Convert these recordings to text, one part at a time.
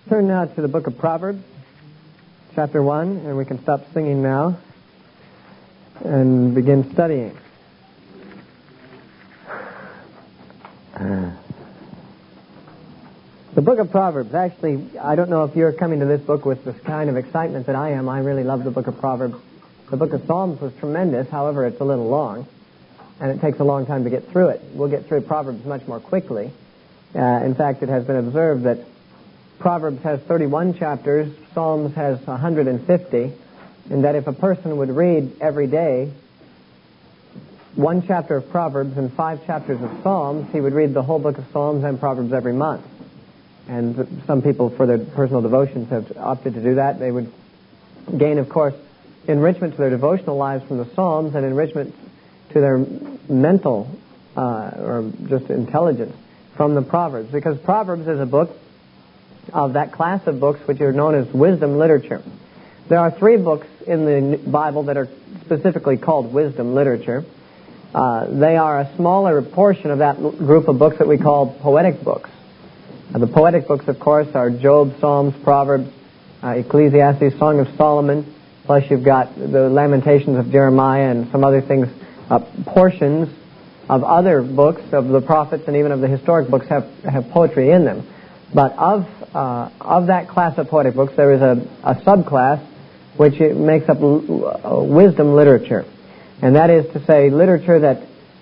Turn now to the book of Proverbs, chapter 1, and we can stop singing now and begin studying. The book of Proverbs, actually, I don't know if you're coming to this book with this kind of excitement that I am. I really love the book of Proverbs. The book of Psalms was tremendous, however, it's a little long, and it takes a long time to get through it. We'll get through Proverbs much more quickly. In fact, it has been observed that Proverbs has 31 chapters, Psalms has 150, and that if a person would read every day 1 chapter of Proverbs and 5 chapters of Psalms, he would read the whole book of Psalms and Proverbs every month. And some people, for their personal devotions, have opted to do that. They would gain, of course, enrichment to their devotional lives from the Psalms and enrichment to their mental or just intelligence from the Proverbs. Because Proverbs is a book of that class of books which are known as wisdom literature. There are 3 books in the Bible that are specifically called wisdom literature. They are a smaller portion of that group of books that we call poetic books. The poetic books, of course, are Job, Psalms, Proverbs, Ecclesiastes, Song of Solomon, plus you've got the Lamentations of Jeremiah and some other things. Portions of other books, of the prophets and even of the historic books, have poetry in them. But of that class of poetic books, there is a subclass which it makes up wisdom literature. And that is to say, literature that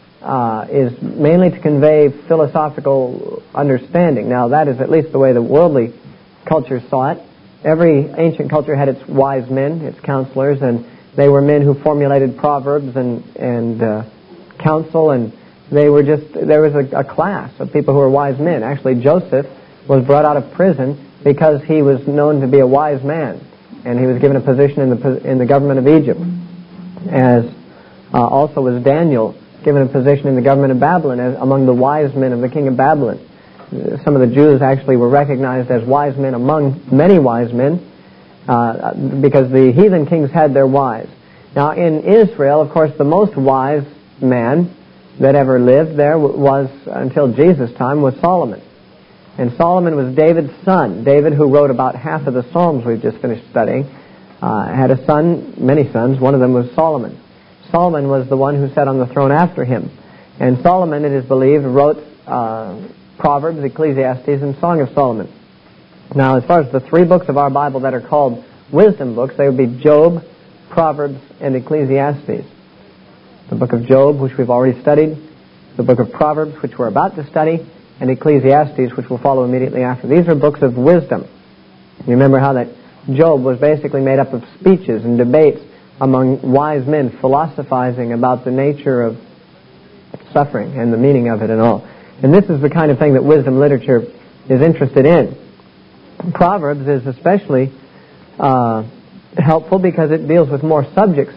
is mainly to convey philosophical understanding. Now, that is at least the way the worldly culture saw it. Every ancient culture had its wise men, its counselors, and they were men who formulated proverbs and counsel, and there was a class of people who were wise men. Actually, Joseph was brought out of prison because he was known to be a wise man, and he was given a position in the government of Egypt, as also was Daniel given a position in the government of Babylon as among the wise men of the king of Babylon. Some of the Jews actually were recognized as wise men among many wise men because the heathen kings had their wise. Now in Israel, of course, the most wise man that ever lived there was, until Jesus' time, was Solomon. And Solomon was David's son. David, who wrote about half of the Psalms we've just finished studying, had a son, many sons. One of them was Solomon. Solomon was the one who sat on the throne after him. And Solomon, it is believed, wrote Proverbs, Ecclesiastes, and Song of Solomon. Now, as far as the 3 books of our Bible that are called wisdom books, they would be Job, Proverbs, and Ecclesiastes. The book of Job, which we've already studied, the book of Proverbs, which we're about to study, and Ecclesiastes, which will follow immediately after. These are books of wisdom. You remember how that Job was basically made up of speeches and debates among wise men philosophizing about the nature of suffering and the meaning of it and all. And this is the kind of thing that wisdom literature is interested in. Proverbs is especially helpful because it deals with more subjects.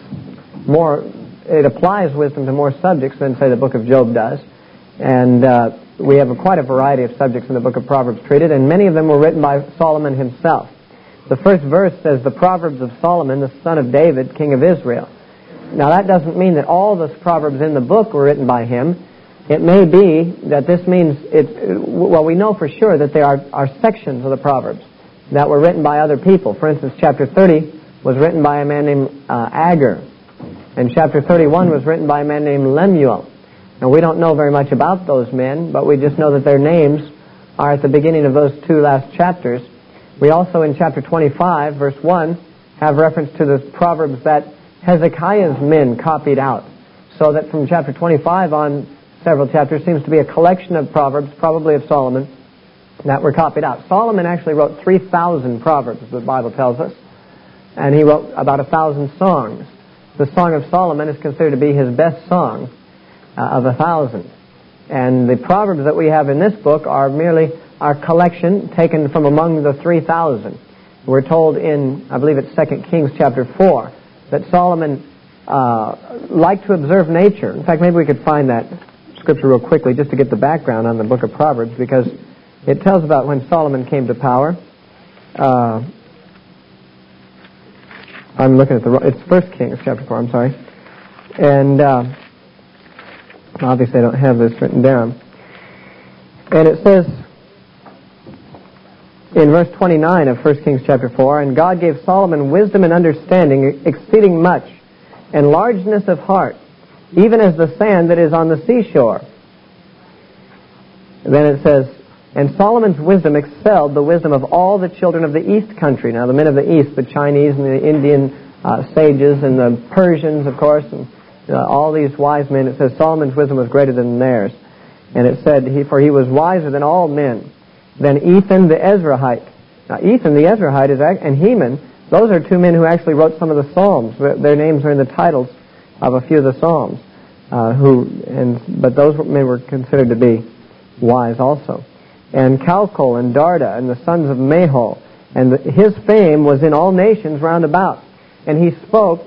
It applies wisdom to more subjects than, say, the book of Job does. And we have quite a variety of subjects in the book of Proverbs treated, and many of them were written by Solomon himself. The first verse says, the Proverbs of Solomon, the son of David, king of Israel. Now that doesn't mean that all the Proverbs in the book were written by him. It may be that this means, we know for sure that there are sections of the Proverbs that were written by other people. For instance, chapter 30 was written by a man named Agur, and chapter 31 was written by a man named Lemuel. Now, we don't know very much about those men, but we just know that their names are at the beginning of those 2 last chapters. We also, in chapter 25, verse 1, have reference to the Proverbs that Hezekiah's men copied out. So that from chapter 25 on several chapters seems to be a collection of Proverbs, probably of Solomon, that were copied out. Solomon actually wrote 3,000 Proverbs, the Bible tells us, and he wrote about 1,000 songs. The Song of Solomon is considered to be his best song of 1,000. And the Proverbs that we have in this book are merely our collection taken from among the 3,000. We're told in, I believe it's 2 Kings chapter 4, that Solomon liked to observe nature. In fact, maybe we could find that scripture real quickly just to get the background on the book of Proverbs, because it tells about when Solomon came to power. I'm looking at it's 1 Kings chapter 4, I'm sorry. And obviously I don't have this written down. And it says, in verse 29 of 1 Kings chapter 4, and God gave Solomon wisdom and understanding exceeding much, and largeness of heart, even as the sand that is on the seashore. And then it says, and Solomon's wisdom excelled the wisdom of all the children of the east country. Now the men of the east, the Chinese and the Indian sages and the Persians, of course, and all these wise men, it says Solomon's wisdom was greater than theirs. And it said, for he was wiser than all men, than Ethan the Ezrahite. Now Ethan the Ezrahite and Heman, those are two men who actually wrote some of the Psalms. Their names are in the titles of a few of the Psalms. But those men were considered to be wise also. And Calcol and Darda and the sons of Mahol, and his fame was in all nations round about. And he spoke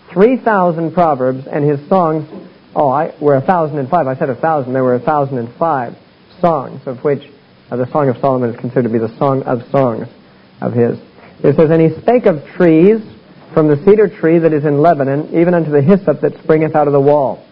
3,000 proverbs, and his songs were 1,005. I said 1,000. There were 1,005 songs, of which the Song of Solomon is considered to be the song of songs of his. It says, and he spake of trees, from the cedar tree that is in Lebanon, even unto the hyssop that springeth out of the wall.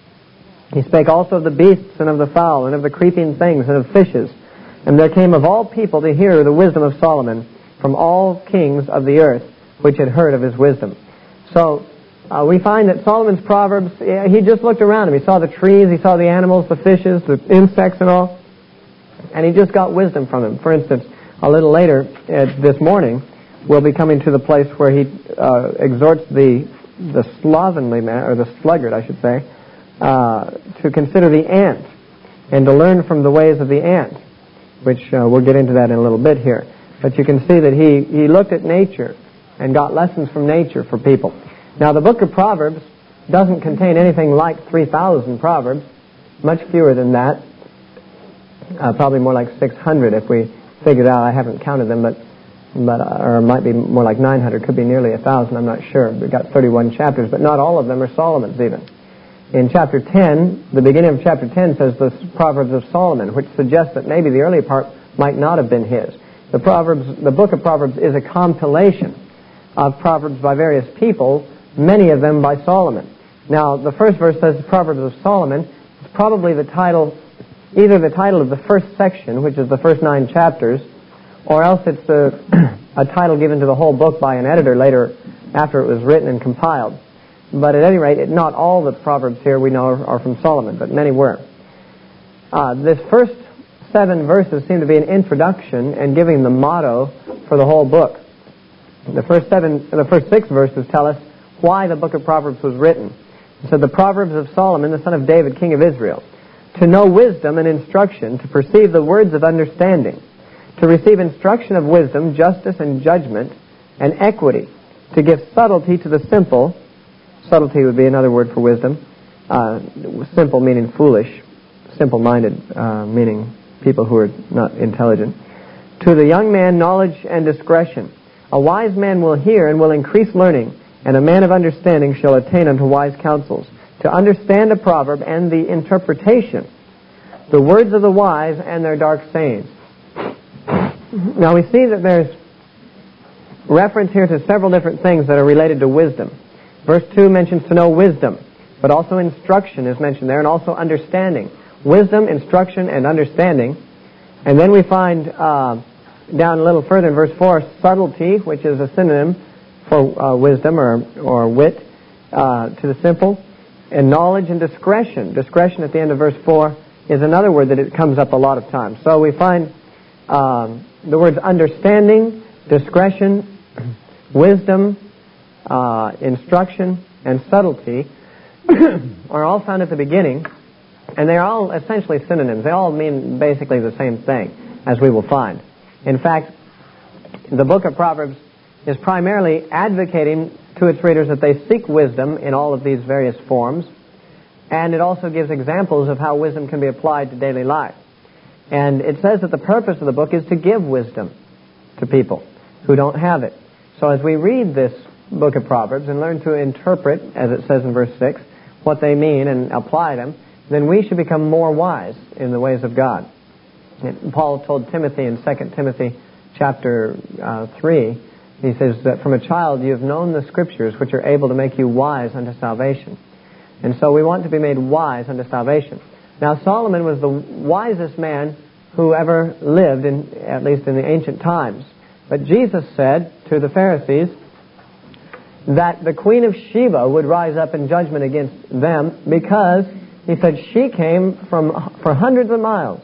He spake also of the beasts and of the fowl, and of the creeping things, and of fishes. And there came of all people to hear the wisdom of Solomon, from all kings of the earth, which had heard of his wisdom. So, we find that Solomon's Proverbs, he just looked around him. He saw the trees, he saw the animals, the fishes, the insects and all, and he just got wisdom from them. For instance, a little later this morning, we'll be coming to the place where he exhorts the slovenly man, or the sluggard, I should say, to consider the ant and to learn from the ways of the ant, which we'll get into that in a little bit here. But you can see that he looked at nature and got lessons from nature for people. Now, the book of Proverbs doesn't contain anything like 3,000 proverbs, much fewer than that, probably more like 600 if we figured out. I haven't counted them, but or it might be more like 900, could be nearly 1,000, I'm not sure. We've got 31 chapters, but not all of them are Solomon's even. In chapter 10, the beginning of chapter 10 says the Proverbs of Solomon, which suggests that maybe the early part might not have been his. The book of Proverbs is a compilation of Proverbs by various people, many of them by Solomon. Now, the first verse says the Proverbs of Solomon. It's probably the title, either the title of the first section, which is the first 9 chapters, or else it's a title given to the whole book by an editor later after it was written and compiled. But at any rate, not all the Proverbs here we know are from Solomon, but many were. This first 7 verses seem to be an introduction and giving the motto for the whole book. The first 6 verses tell us why the book of Proverbs was written. So the Proverbs of Solomon, the son of David, king of Israel, to know wisdom and instruction, to perceive the words of understanding, to receive instruction of wisdom, justice and judgment, and equity, to give subtlety to the simple. Subtlety would be another word for wisdom. Simple meaning foolish. Simple-minded meaning people who are not intelligent. To the young man, knowledge and discretion. A wise man will hear and will increase learning, and a man of understanding shall attain unto wise counsels. To understand a proverb and the interpretation, the words of the wise and their dark sayings. Now we see that there's reference here to several different things that are related to wisdom. Verse 2 mentions to know wisdom, but also instruction is mentioned there, and also understanding. Wisdom, instruction, and understanding. And then we find down a little further in verse 4, subtlety, which is a synonym for wisdom or wit to the simple, and knowledge and discretion. Discretion at the end of verse 4 is another word that it comes up a lot of times. So we find the words understanding, discretion, wisdom, instruction, and subtlety are all found at the beginning, and they are all essentially synonyms. They all mean basically the same thing, as we will find. In fact, the book of Proverbs is primarily advocating to its readers that they seek wisdom in all of these various forms, and it also gives examples of how wisdom can be applied to daily life. And it says that the purpose of the book is to give wisdom to people who don't have it. So as we read this book of Proverbs and learn to interpret, as it says in verse 6, what they mean and apply them, then we should become more wise in the ways of God. And Paul told Timothy in 2 Timothy chapter 3, he says that from a child you have known the Scriptures which are able to make you wise unto salvation. And so we want to be made wise unto salvation. Now Solomon was the wisest man who ever lived, at least in the ancient times. But Jesus said to the Pharisees that the Queen of Sheba would rise up in judgment against them because, he said, she came for hundreds of miles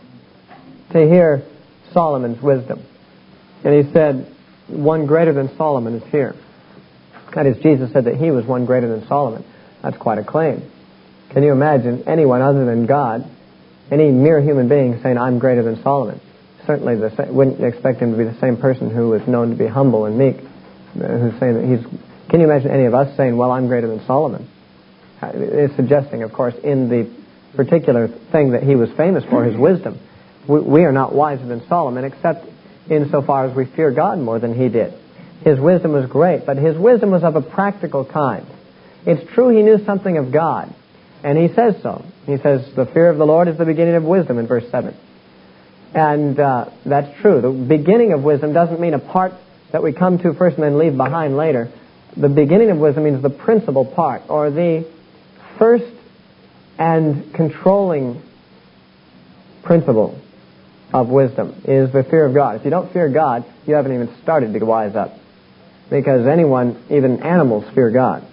to hear Solomon's wisdom. And he said, one greater than Solomon is here. That is, Jesus said that he was one greater than Solomon. That's quite a claim. Can you imagine anyone other than God, any mere human being, saying, I'm greater than Solomon? Certainly wouldn't expect him to be the same person who was known to be humble and meek, who's saying that he's... Can you imagine any of us saying, well, I'm greater than Solomon? It's suggesting, of course, in the particular thing that he was famous for, his wisdom. We are not wiser than Solomon, except insofar as we fear God more than he did. His wisdom was great, but his wisdom was of a practical kind. It's true he knew something of God, and he says so. He says, the fear of the Lord is the beginning of wisdom in verse 7. And that's true. The beginning of wisdom doesn't mean a part that we come to first and then leave behind later. The beginning of wisdom means the principal part, or the first and controlling principle of wisdom is the fear of God. If you don't fear God, you haven't even started to wise up. Because anyone, even animals, fear God.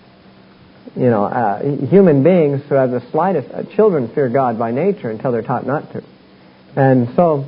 You know, human beings who have the slightest... children fear God by nature until they're taught not to. And so,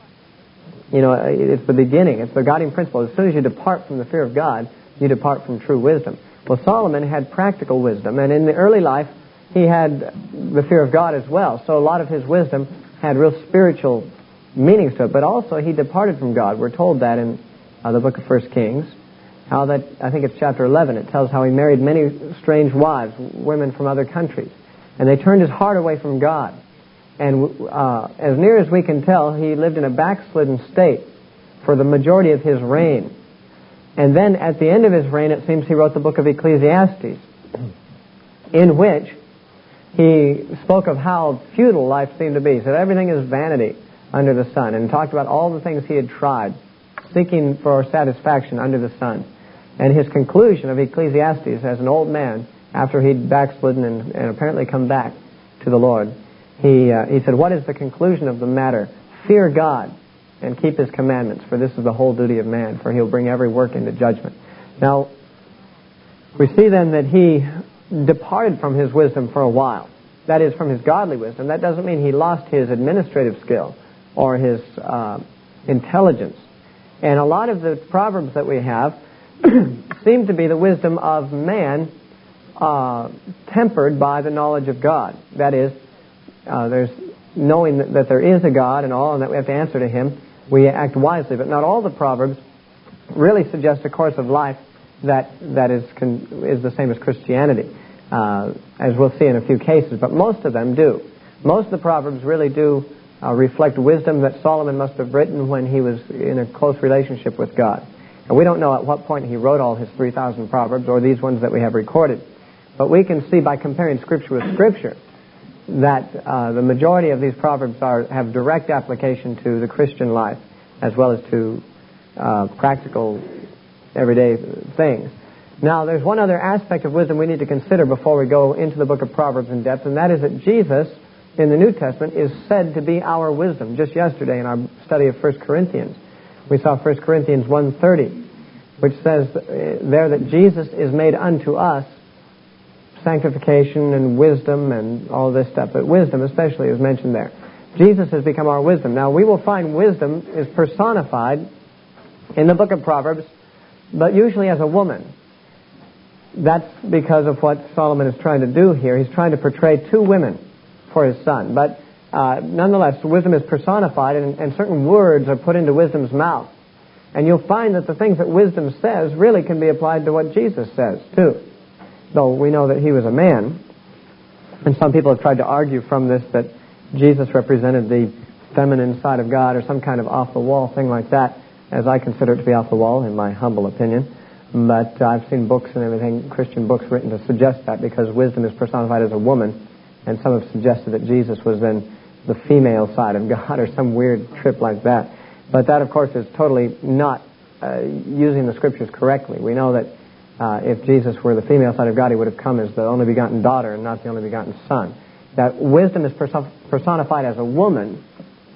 you know, it's the beginning. It's the guiding principle. As soon as you depart from the fear of God, you depart from true wisdom. Well, Solomon had practical wisdom, and in the early life, he had the fear of God as well. So a lot of his wisdom had real spiritual meanings to it. But also, he departed from God. We're told that in the book of 1 Kings. How that, I think it's chapter 11, it tells how he married many strange wives, women from other countries. And they turned his heart away from God. And as near as we can tell, he lived in a backslidden state for the majority of his reign. And then at the end of his reign, it seems he wrote the book of Ecclesiastes, in which he spoke of how futile life seemed to be. He said everything is vanity under the sun, and talked about all the things he had tried, seeking for satisfaction under the sun. And his conclusion of Ecclesiastes as an old man, after he'd backslidden and apparently come back to the Lord, he said, what is the conclusion of the matter? Fear God and keep his commandments, for this is the whole duty of man, for he'll bring every work into judgment. Now, we see then that he departed from his wisdom for a while. That is, from his godly wisdom. That doesn't mean he lost his administrative skill or his intelligence. And a lot of the proverbs that we have seem to be the wisdom of man tempered by the knowledge of God. That is, there's knowing that there is a God and all, and that we have to answer to him. We act wisely. But not all the proverbs really suggest a course of life that is the same as Christianity, as we'll see in a few cases. But most of them do. Most of the proverbs really do reflect wisdom that Solomon must have written when he was in a close relationship with God. And we don't know at what point he wrote all his 3,000 proverbs, or these ones that we have recorded. But we can see by comparing Scripture with Scripture that the majority of these proverbs have direct application to the Christian life, as well as to practical, everyday things. Now, there's one other aspect of wisdom we need to consider before we go into the book of Proverbs in depth, and that is that Jesus, in the New Testament, is said to be our wisdom. Just yesterday in our study of 1 Corinthians, we saw 1 Corinthians 1:30, which says there that Jesus is made unto us sanctification and wisdom and all this stuff. But wisdom especially is mentioned there. Jesus has become our wisdom. Now, we will find wisdom is personified in the book of Proverbs, but usually as a woman. That's because of what Solomon is trying to do here. He's trying to portray two women for his son. But nonetheless, wisdom is personified, and certain words are put into wisdom's mouth. And you'll find that the things that wisdom says really can be applied to what Jesus says, too. Though we know that he was a man. And some people have tried to argue from this that Jesus represented the feminine side of God, or some kind of off-the-wall thing like that, as I consider it to be off the wall, in my humble opinion. But I've seen books and everything, Christian books written to suggest that, because wisdom is personified as a woman, and some have suggested that Jesus was then the female side of God, or some weird trip like that. But that, of course, is totally not using the Scriptures correctly. We know that if Jesus were the female side of God, he would have come as the only begotten daughter and not the only begotten son. That wisdom is personified as a woman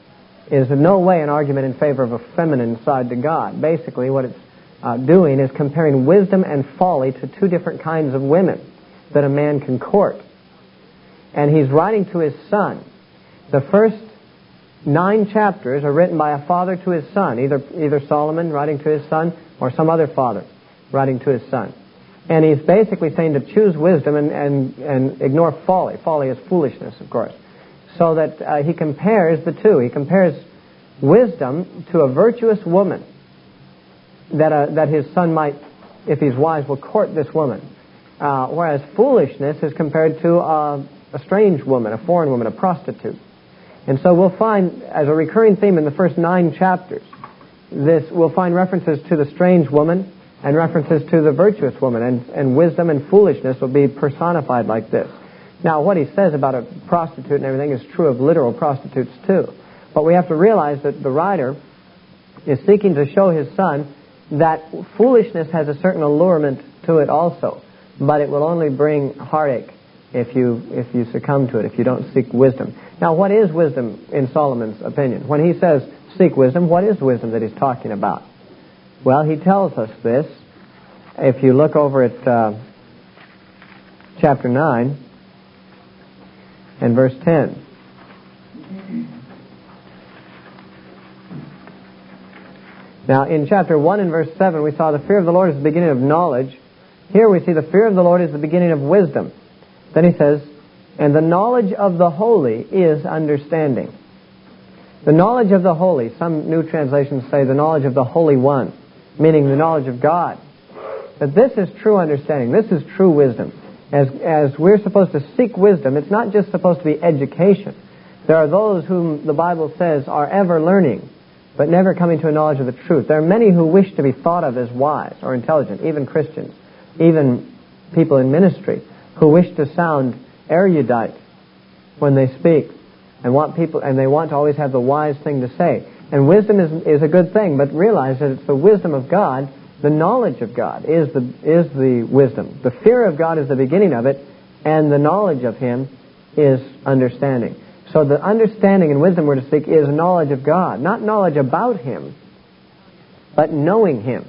is in no way an argument in favor of a feminine side to God. Basically, what it's doing is comparing wisdom and folly to two different kinds of women that a man can court. And he's writing to his son. The first 9 chapters are written by a father to his son, either Solomon writing to his son or some other father writing to his son. And he's basically saying to choose wisdom and ignore folly. Folly is foolishness, of course. So that he compares the two. He compares wisdom to a virtuous woman that his son might, if he's wise, will court this woman. Whereas foolishness is compared to a strange woman, a foreign woman, a prostitute. And so we'll find, as a recurring theme in the first 9 chapters, we'll find references to the strange woman and references to the virtuous woman, and wisdom and foolishness will be personified like this. Now, what he says about a prostitute and everything is true of literal prostitutes too. But we have to realize that the writer is seeking to show his son that foolishness has a certain allurement to it also, but it will only bring heartache if you succumb to it, if you don't seek wisdom. Now, what is wisdom in Solomon's opinion? When he says seek wisdom, what is wisdom that he's talking about? Well, he tells us this. If you look over at chapter 9 and verse 10. Now, in chapter 1 and verse 7, we saw the fear of the Lord is the beginning of knowledge. Here we see the fear of the Lord is the beginning of wisdom. Then he says, and the knowledge of the holy is understanding. The knowledge of the holy, some new translations say the knowledge of the Holy One, meaning the knowledge of God. But this is true understanding. This is true wisdom. As we're supposed to seek wisdom, it's not just supposed to be education. There are those whom the Bible says are ever learning, but never coming to a knowledge of the truth. There are many who wish to be thought of as wise or intelligent, even Christians, even people in ministry, who wish to sound erudite when they speak and they want to always have the wise thing to say. And wisdom is a good thing, but realize that it's the wisdom of God, the knowledge of God is the wisdom. The fear of God is the beginning of it, and the knowledge of Him is understanding. So the understanding and wisdom we're to seek is knowledge of God, not knowledge about Him, but knowing Him.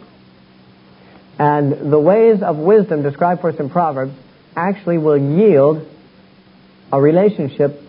And the ways of wisdom described for us in Proverbs actually will yield a relationship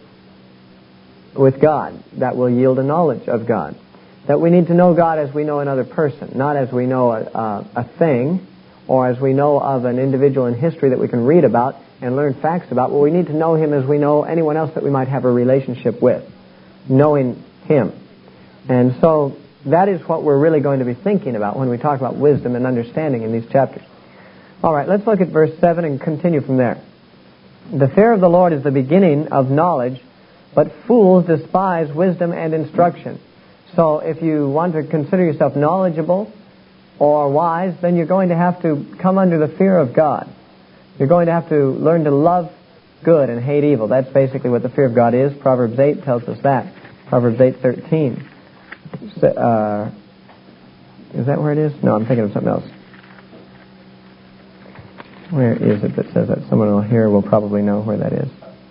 with God that will yield a knowledge of God. That we need to know God as we know another person, not as we know a thing or as we know of an individual in history that we can read about and learn facts about. Well, we need to know Him as we know anyone else that we might have a relationship with, knowing Him. And so that is what we're really going to be thinking about when we talk about wisdom and understanding in these chapters. All right, let's look at verse 7 and continue from there. The fear of the Lord is the beginning of knowledge, but fools despise wisdom and instruction. So if you want to consider yourself knowledgeable or wise, then you're going to have to come under the fear of God. You're going to have to learn to love good and hate evil. That's basically what the fear of God is. Proverbs 8 tells us that. Proverbs 8:13. Is that where it is? No, I'm thinking of something else. Where is it that says that? Someone here will probably know where that is.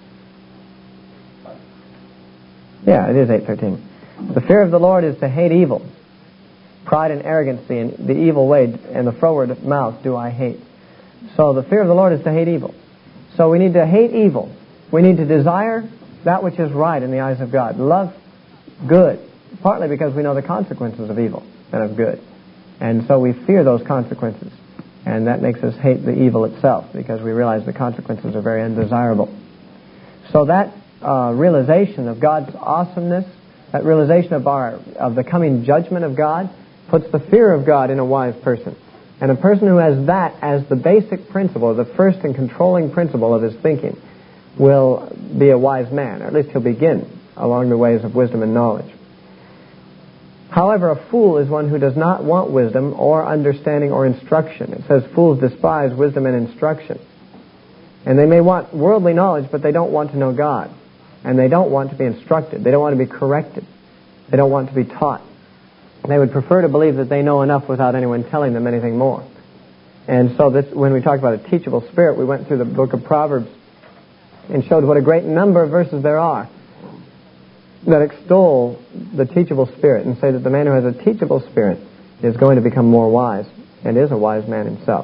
Yeah, it is 8:13. The fear of the Lord is to hate evil. Pride and arrogancy and the evil way and the froward mouth do I hate. So the fear of the Lord is to hate evil. So we need to hate evil. We need to desire that which is right in the eyes of God. Love good, partly because we know the consequences of evil and of good. And so we fear those consequences. And that makes us hate the evil itself because we realize the consequences are very undesirable. So that realization of God's awesomeness, that realization of the coming judgment of God, puts the fear of God in a wise person. And a person who has that as the basic principle, the first and controlling principle of his thinking, will be a wise man, or at least he'll begin along the ways of wisdom and knowledge. However, a fool is one who does not want wisdom or understanding or instruction. It says fools despise wisdom and instruction. And they may want worldly knowledge, but they don't want to know God. And they don't want to be instructed. They don't want to be corrected. They don't want to be taught. They would prefer to believe that they know enough without anyone telling them anything more. And so when we talked about a teachable spirit, we went through the book of Proverbs and showed what a great number of verses there are that extol the teachable spirit and say that the man who has a teachable spirit is going to become more wise and is a wise man himself.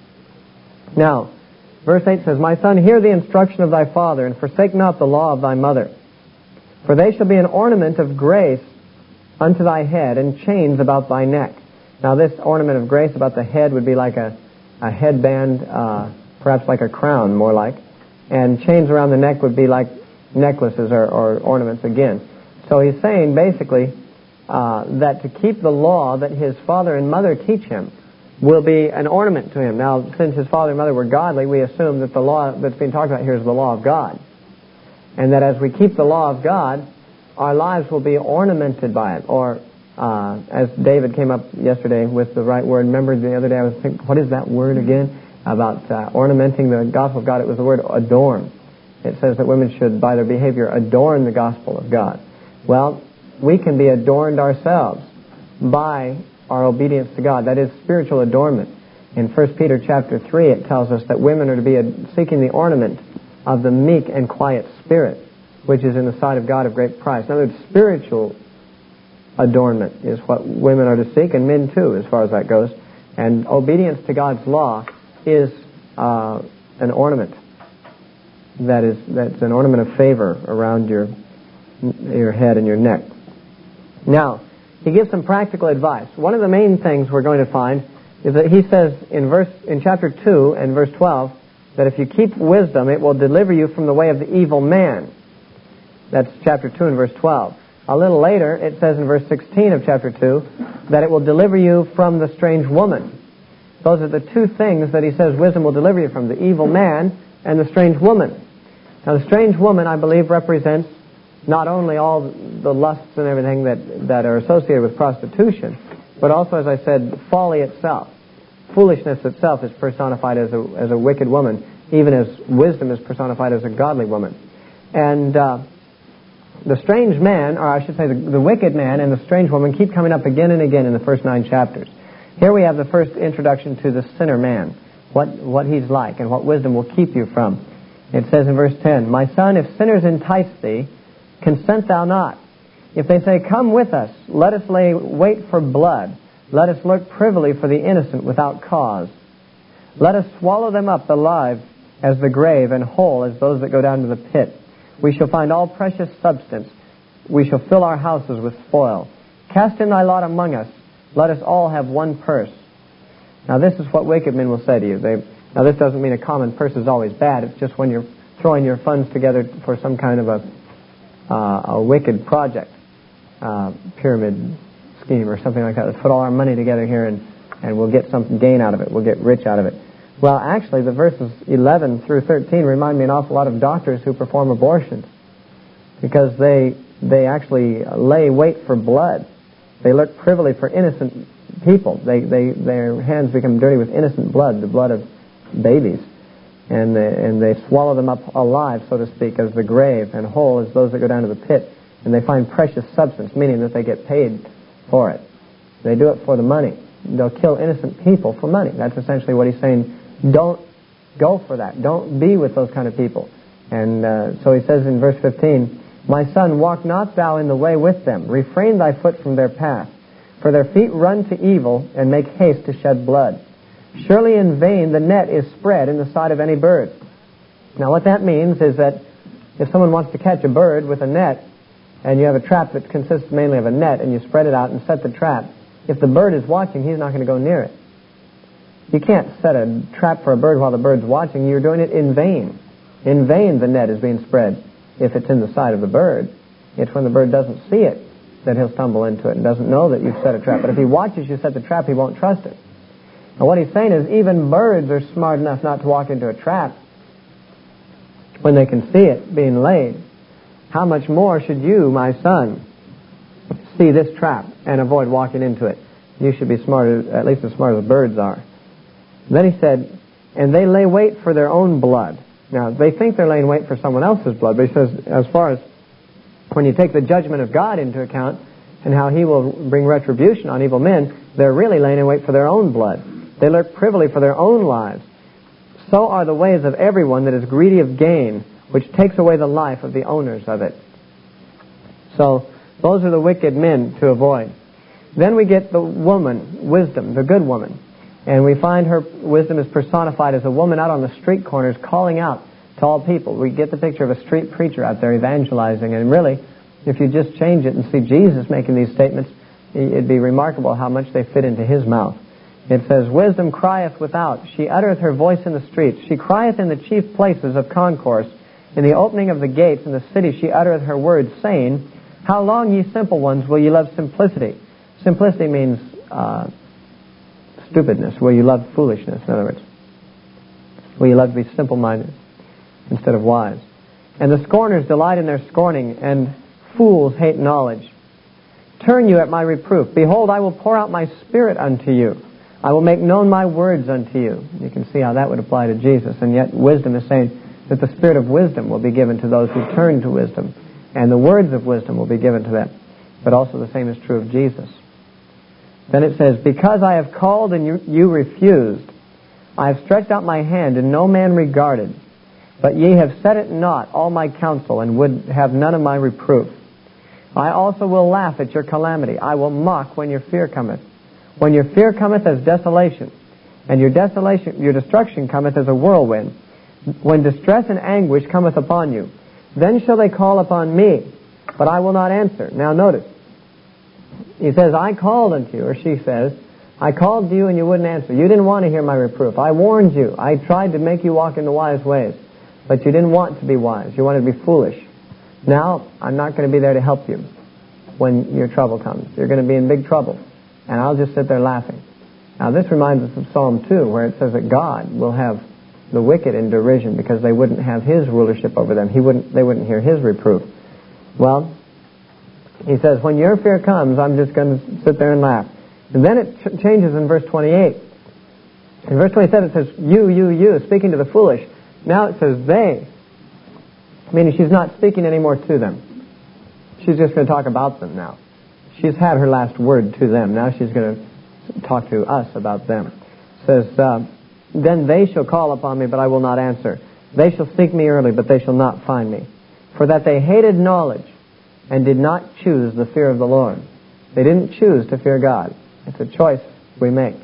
Now, verse 8 says, My son, hear the instruction of thy father, and forsake not the law of thy mother. For they shall be an ornament of grace unto thy head, and chains about thy neck. Now, this ornament of grace about the head would be like a headband, perhaps like a crown, more like. And chains around the neck would be like necklaces or ornaments again. So he's saying, basically, that to keep the law that his father and mother teach him will be an ornament to him. Now, since his father and mother were godly, we assume that the law that's being talked about here is the law of God. And that as we keep the law of God, our lives will be ornamented by it. Or, as David came up yesterday with the right word, remember the other day I was thinking, what is that word again? About ornamenting the gospel of God. It was the word adorn. It says that women should, by their behavior, adorn the gospel of God. Well, we can be adorned ourselves by our obedience to God. That is spiritual adornment. In 1 Peter chapter 3, it tells us that women are to be seeking the ornament of the meek and quiet spirit, which is in the sight of God of great price. In other words, spiritual adornment is what women are to seek, and men too, as far as that goes. And obedience to God's law is an ornament. That's an ornament of favor around your head and your neck. Now, he gives some practical advice. One of the main things we're going to find is that he says in chapter 2 and verse 12 that if you keep wisdom, it will deliver you from the way of the evil man. That's chapter 2 and verse 12. A little later, it says in verse 16 of chapter 2 that it will deliver you from the strange woman. Those are the two things that he says wisdom will deliver you from, the evil man and the strange woman. Now, the strange woman, I believe, represents not only all the lusts and everything that are associated with prostitution, but also, as I said, folly itself. Foolishness itself is personified as a wicked woman, even as wisdom is personified as a godly woman. And the strange man, or I should say the wicked man and the strange woman, keep coming up again and again in the first 9 chapters. Here we have the first introduction to the sinner man, what he's like and what wisdom will keep you from. It says in verse 10, My son, if sinners entice thee, consent thou not. If they say, Come with us, let us lay wait for blood. Let us lurk privily for the innocent without cause. Let us swallow them up alive as the grave, and whole as those that go down to the pit. We shall find all precious substance. We shall fill our houses with spoil. Cast in thy lot among us. Let us all have one purse. Now this is what wicked men will say to you. Now this doesn't mean a common purse is always bad. It's just when you're throwing your funds together for some kind of a wicked project, pyramid scheme or something like that. Let's put all our money together here and we'll get some gain out of it. We'll get rich out of it. Well, actually, the verses 11 through 13 remind me an awful lot of doctors who perform abortions, because they actually lay wait for blood. They look privily for innocent people. Their hands become dirty with innocent blood, the blood of babies, and they swallow them up alive, so to speak, as the grave, and whole as those that go down to the pit. And they find precious substance, meaning that they get paid for it. They do it for the money. They'll kill innocent people for money. That's essentially what he's saying. Don't go for that. Don't be with those kind of people. And so he says in verse 15, My son, walk not thou in the way with them. Refrain thy foot from their path. For their feet run to evil, and make haste to shed blood. Surely in vain the net is spread in the sight of any bird. Now what that means is that if someone wants to catch a bird with a net, and you have a trap that consists mainly of a net, and you spread it out and set the trap, if the bird is watching, he's not going to go near it. You can't set a trap for a bird while the bird's watching. You're doing it in vain. In vain the net is being spread if it's in the sight of the bird. It's when the bird doesn't see it that he'll stumble into it and doesn't know that you've set a trap. But if he watches you set the trap, he won't trust it. And what he's saying is even birds are smart enough not to walk into a trap when they can see it being laid. How much more should you, my son, see this trap and avoid walking into it? You should be smarter, at least as smart as birds are. Then he said, and they lay wait for their own blood. Now, they think they're laying wait for someone else's blood, but he says, as far as when you take the judgment of God into account and how he will bring retribution on evil men, they're really laying in wait for their own blood. They lurk privily for their own lives. So are the ways of everyone that is greedy of gain, which takes away the life of the owners of it. So those are the wicked men to avoid. Then we get the woman, wisdom, the good woman. And we find her wisdom is personified as a woman out on the street corners calling out to all people. We get the picture of a street preacher out there evangelizing. And really, if you just change it and see Jesus making these statements, it'd be remarkable how much they fit into his mouth. It says, wisdom crieth without. She uttereth her voice in the streets. She crieth in the chief places of concourse. In the opening of the gates in the city she uttereth her words, saying, how long, ye simple ones, will ye love simplicity? Simplicity means stupidness. Will you love foolishness, in other words? Will you love to be simple-minded instead of wise? And the scorners delight in their scorning, and fools hate knowledge. Turn you at my reproof. Behold, I will pour out my spirit unto you. I will make known my words unto you. You can see how that would apply to Jesus. And yet wisdom is saying that the spirit of wisdom will be given to those who turn to wisdom. And the words of wisdom will be given to them. But also the same is true of Jesus. Then it says, because I have called and you refused, I have stretched out my hand and no man regarded. But ye have set at naught all my counsel and would have none of my reproof. I also will laugh at your calamity. I will mock when your fear cometh. When your fear cometh as desolation, and your destruction cometh as a whirlwind, when distress and anguish cometh upon you, then shall they call upon me, but I will not answer. Now notice, he says, I called unto you, or she says, I called to you and you wouldn't answer. You didn't want to hear my reproof. I warned you. I tried to make you walk in the wise ways, but you didn't want to be wise. You wanted to be foolish. Now, I'm not going to be there to help you when your trouble comes. You're going to be in big trouble. And I'll just sit there laughing. Now this reminds us of Psalm 2, where it says that God will have the wicked in derision because they wouldn't have his rulership over them. They wouldn't hear his reproof. Well, he says, when your fear comes, I'm just going to sit there and laugh. And then it changes in verse 28. In verse 27 it says, you, speaking to the foolish. Now it says they, meaning she's not speaking anymore to them. She's just going to talk about them now. She's had her last word to them. Now she's going to talk to us about them. It says, then they shall call upon me, but I will not answer. They shall seek me early, but they shall not find me. For that they hated knowledge and did not choose the fear of the Lord. They didn't choose to fear God. It's a choice we make.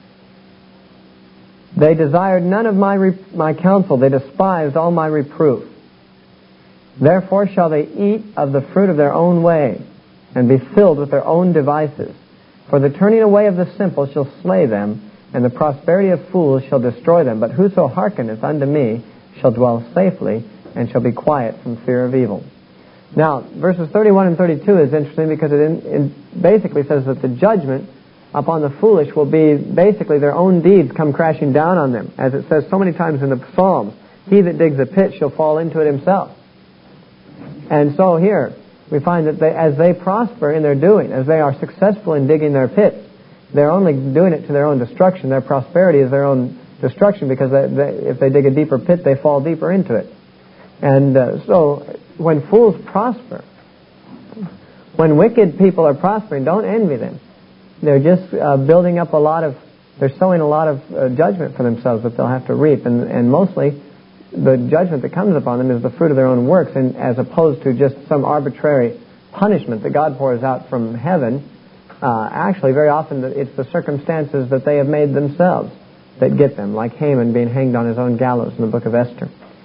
They desired none of my counsel. They despised all my reproof. Therefore shall they eat of the fruit of their own way, and be filled with their own devices. For the turning away of the simple shall slay them, and the prosperity of fools shall destroy them. But whoso hearkeneth unto me shall dwell safely, and shall be quiet from fear of evil. Now, verses 31 and 32 is interesting because it basically says that the judgment upon the foolish will be basically their own deeds come crashing down on them. As it says so many times in the Psalms, he that digs a pit shall fall into it himself. And so here, we find that as they prosper in their doing, as they are successful in digging their pits, they're only doing it to their own destruction. Their prosperity is their own destruction because if they dig a deeper pit, they fall deeper into it. And so when fools prosper, when wicked people are prospering, don't envy them. They're just building up they're sowing a lot of judgment for themselves that they'll have to reap. And mostly, the judgment that comes upon them is the fruit of their own works, and as opposed to just some arbitrary punishment that God pours out from heaven. Actually, very often it's the circumstances that they have made themselves that get them, like Haman being hanged on his own gallows in the book of Esther.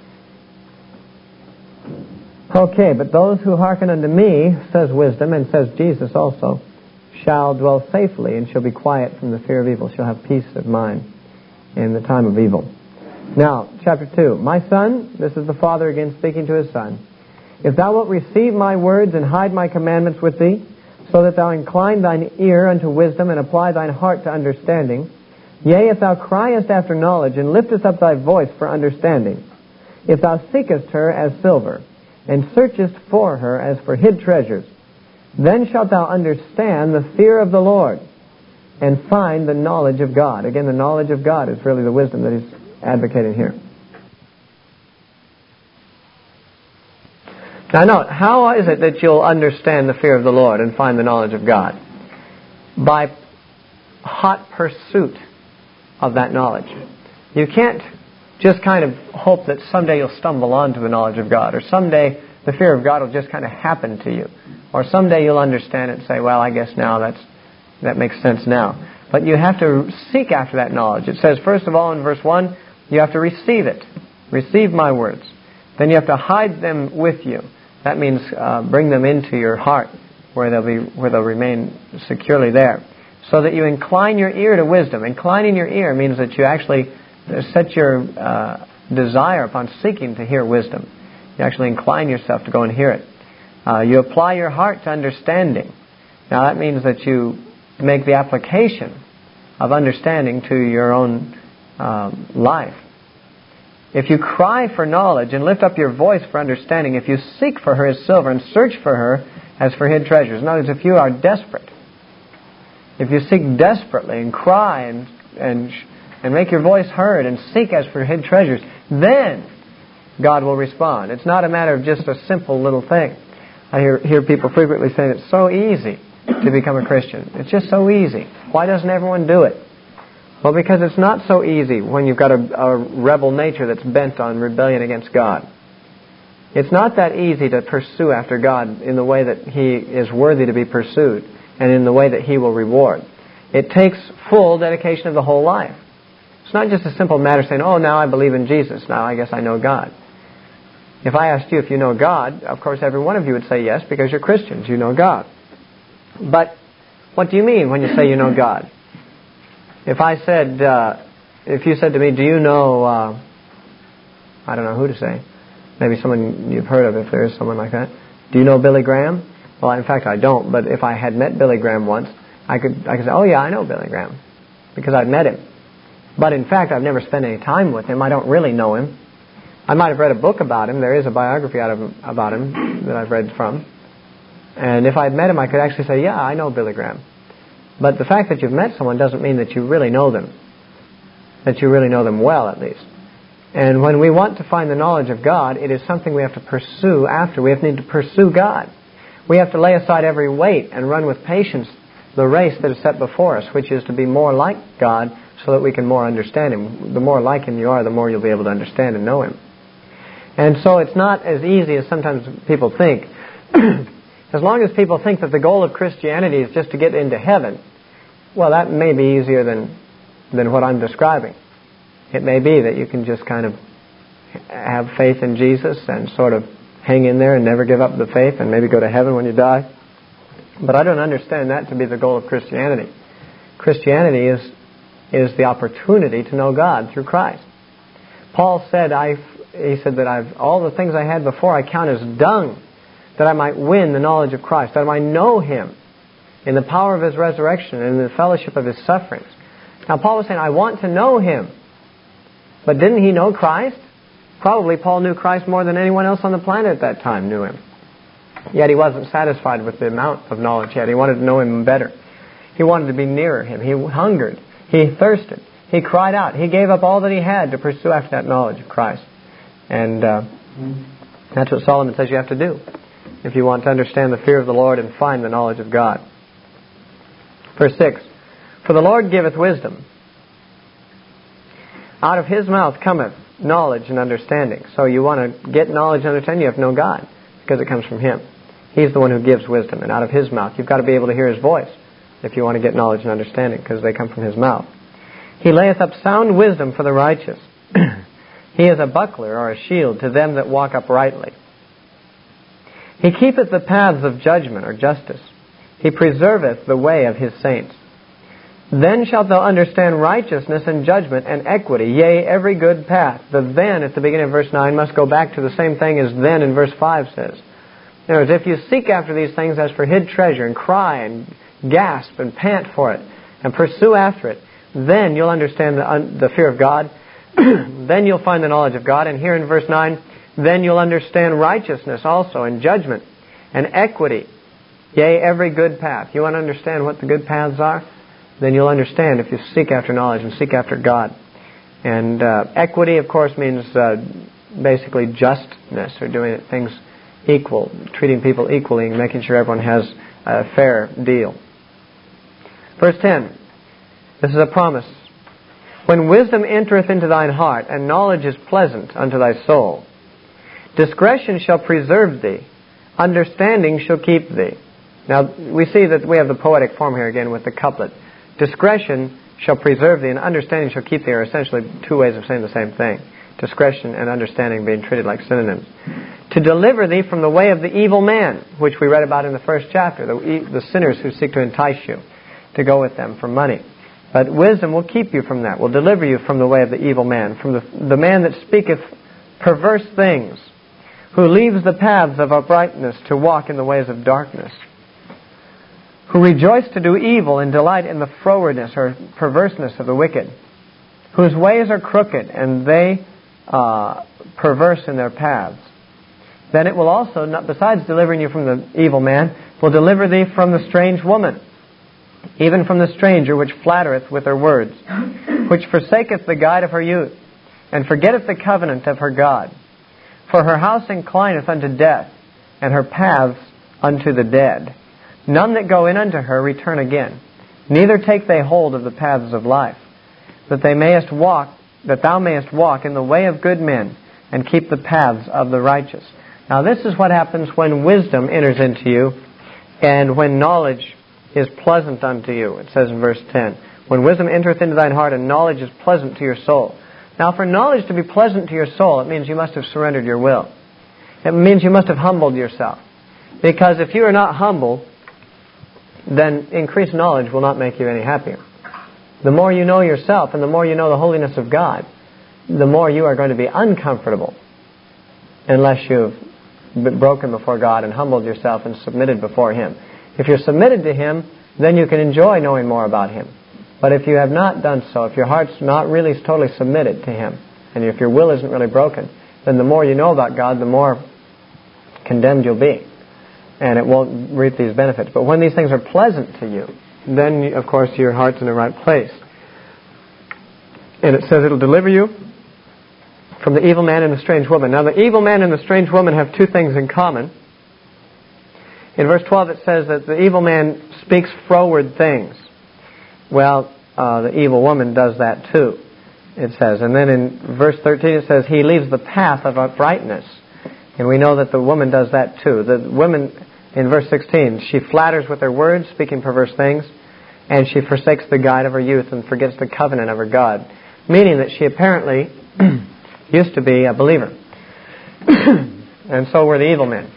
Okay, but those who hearken unto me, says wisdom, and says Jesus also, shall dwell safely and shall be quiet from the fear of evil, shall have peace of mind in the time of evil. Now, chapter 2. My son, this is the father again speaking to his son, if thou wilt receive my words and hide my commandments with thee, so that thou incline thine ear unto wisdom and apply thine heart to understanding, yea, if thou criest after knowledge and liftest up thy voice for understanding, if thou seekest her as silver and searchest for her as for hid treasures, then shalt thou understand the fear of the Lord and find the knowledge of God. Again, the knowledge of God is really the wisdom that he's advocating here. Now note, how is it that you'll understand the fear of the Lord and find the knowledge of God? By hot pursuit of that knowledge. You can't just kind of hope that someday you'll stumble onto the knowledge of God, or someday the fear of God will just kind of happen to you, Or someday you'll understand it and say, well, I guess now that makes sense now. But you have to seek after that knowledge. It says, first of all, in verse 1, you have to receive it. Receive my words. Then you have to hide them with you. That means bring them into your heart, where they'll remain securely there. So that you incline your ear to wisdom. Inclining your ear means that you actually set your desire upon seeking to hear wisdom. You actually incline yourself to go and hear it. You apply your heart to understanding. Now that means that you make the application of understanding to your own life. If you cry for knowledge and lift up your voice for understanding, if you seek for her as silver and search for her as for hid treasures. In other words, if you are desperate, if you seek desperately and cry and make your voice heard and seek as for hid treasures, then God will respond. It's not a matter of just a simple little thing. I hear people frequently saying it's so easy to become a Christian. It's just so easy. Why doesn't everyone do it? Well, because it's not so easy when you've got a rebel nature that's bent on rebellion against God. It's not that easy to pursue after God in the way that He is worthy to be pursued and in the way that He will reward. It takes full dedication of the whole life. It's not just a simple matter of saying, oh, now I believe in Jesus. Now I guess I know God. If I asked you if you know God, of course every one of you would say yes because you're Christians. You know God. But what do you mean when you say you know God? If you said to me, do you know, I don't know who to say, maybe someone you've heard of if there is someone like that. Do you know Billy Graham? Well, in fact, I don't, but if I had met Billy Graham once, I could say, oh yeah, I know Billy Graham, because I've met him. But in fact, I've never spent any time with him. I don't really know him. I might have read a book about him. There is a biography about him that I've read from. And if I'd met him, I could actually say, yeah, I know Billy Graham. But the fact that you've met someone doesn't mean that you really know them. That you really know them well, at least. And when we want to find the knowledge of God, it is something we have to pursue after. We need to pursue God. We have to lay aside every weight and run with patience the race that is set before us, which is to be more like God so that we can more understand Him. The more like Him you are, the more you'll be able to understand and know Him. And so it's not as easy as sometimes people think. As long as people think that the goal of Christianity is just to get into heaven, well, that may be easier than what I'm describing. It may be that you can just kind of have faith in Jesus and sort of hang in there and never give up the faith and maybe go to heaven when you die. But I don't understand that to be the goal of Christianity. Christianity is the opportunity to know God through Christ. Paul said, he said that all the things I had before I count as dung, that I might win the knowledge of Christ, that I might know Him in the power of His resurrection and in the fellowship of His sufferings. Now Paul was saying, I want to know Him. But didn't he know Christ? Probably Paul knew Christ more than anyone else on the planet at that time knew Him. Yet he wasn't satisfied with the amount of knowledge he had. He wanted to know Him better. He wanted to be nearer Him. He hungered. He thirsted. He cried out. He gave up all that he had to pursue after that knowledge of Christ. And that's what Solomon says you have to do if you want to understand the fear of the Lord and find the knowledge of God. Verse 6, for the Lord giveth wisdom. Out of His mouth cometh knowledge and understanding. So you want to get knowledge and understanding, you have to know God, because it comes from Him. He's the one who gives wisdom, and out of His mouth. You've got to be able to hear His voice if you want to get knowledge and understanding, because they come from His mouth. He layeth up sound wisdom for the righteous. He is a buckler or a shield to them that walk uprightly. He keepeth the paths of judgment or justice. He preserveth the way of His saints. Then shalt thou understand righteousness and judgment and equity, yea, every good path. The then at the beginning of verse 9 must go back to the same thing as then in verse 5 says. In other words, if you seek after these things as for hid treasure and cry and gasp and pant for it and pursue after it, then you'll understand the fear of God. Then you'll find the knowledge of God. And here in verse 9, then you'll understand righteousness also and judgment and equity, yea, every good path. You want to understand what the good paths are? Then you'll understand if you seek after knowledge and seek after God. And equity, of course, means basically justness, or doing things equal, treating people equally and making sure everyone has a fair deal. Verse 10, this is a promise. When wisdom entereth into thine heart, and knowledge is pleasant unto thy soul, discretion shall preserve thee, understanding shall keep thee. Now, we see that we have the poetic form here again with the couplet. Discretion shall preserve thee, and understanding shall keep thee, are essentially two ways of saying the same thing. Discretion and understanding being treated like synonyms. To deliver thee from the way of the evil man, which we read about in the first chapter, the sinners who seek to entice you to go with them for money. But wisdom will keep you from that, will deliver you from the way of the evil man, from the man that speaketh perverse things, who leaves the paths of uprightness to walk in the ways of darkness, who rejoice to do evil and delight in the frowardness or perverseness of the wicked, whose ways are crooked and they perverse in their paths. Then it will also, besides delivering you from the evil man, will deliver thee from the strange woman, even from the stranger which flattereth with her words, which forsaketh the guide of her youth, and forgetteth the covenant of her God. For her house inclineth unto death, and her paths unto the dead. None that go in unto her return again, neither take they hold of the paths of life, that thou mayest walk in the way of good men, and keep the paths of the righteous. Now this is what happens when wisdom enters into you, and when knowledge is pleasant unto you. It says in verse 10, when wisdom entereth into thine heart, and knowledge is pleasant to your soul. Now for knowledge to be pleasant to your soul, it means you must have surrendered your will. It means you must have humbled yourself. Because if you are not humble, then increased knowledge will not make you any happier. The more you know yourself, and the more you know the holiness of God, the more you are going to be uncomfortable unless you've been broken before God and humbled yourself and submitted before Him. If you're submitted to Him, then you can enjoy knowing more about Him. But if you have not done so, if your heart's not really totally submitted to Him, and if your will isn't really broken, then the more you know about God, the more condemned you'll be. And it won't reap these benefits. But when these things are pleasant to you, then, of course, your heart's in the right place. And it says it'll deliver you from the evil man and the strange woman. Now, the evil man and the strange woman have two things in common. In verse 12 it says that the evil man speaks froward things. Well, the evil woman does that too, it says. And then in verse 13 it says, he leaves the path of uprightness. And we know that the woman does that too. The woman, in verse 16, she flatters with her words, speaking perverse things, and she forsakes the guide of her youth and forgets the covenant of her God. Meaning that she apparently used to be a believer. And so were the evil men.